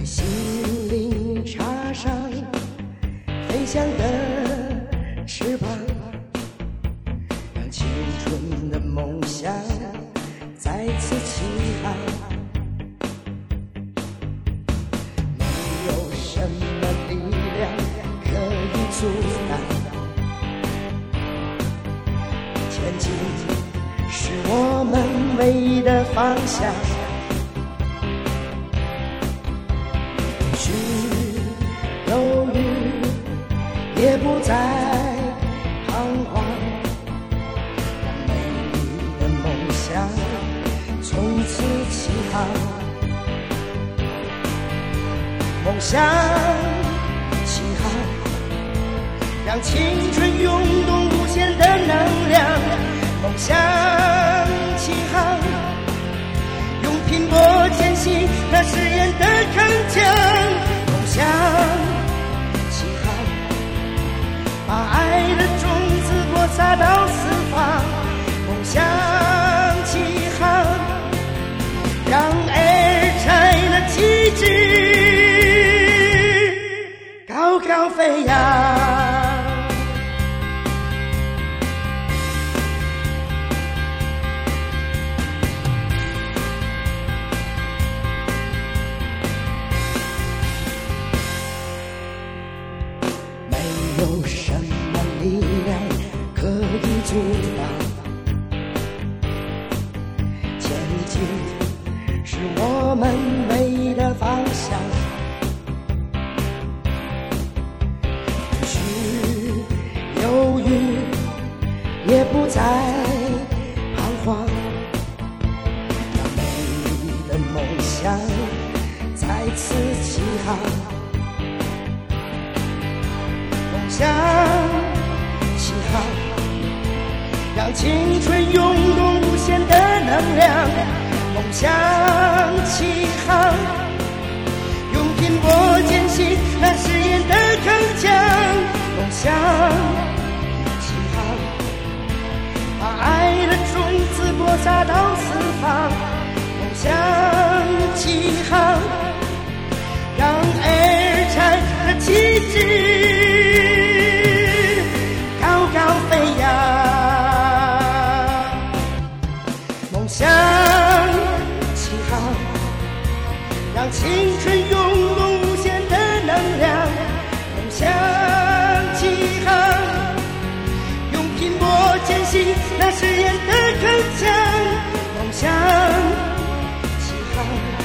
为心灵插上飞翔的翅膀，让青春的梦想再次起航。没有什么力量可以阻挡，前进是我们唯一的方向。犹豫也不再彷徨，让美丽的梦想从此起航。梦想起航，让青春涌动无限的能量。梦想起航，用拼搏前行那誓言的铿锵。梦想起航，把爱的种子播撒到四方。梦想起航，让爱柴的旗帜高高飞扬。没有什么力量可以阻挡，前进是我们唯一的方向。不需犹豫，也不再彷徨，让美丽的梦想再次起航。梦想起航，让青春涌动无限的能量。梦想起航，用拼搏践行那誓言的铿锵。梦想起航，把爱的种子播撒到四方。梦想起航，让爱柴的旗帜飞扬。梦想起航，让青春涌动无限的能量。梦想起航，用拼搏践行那誓言的铿锵。梦想起航，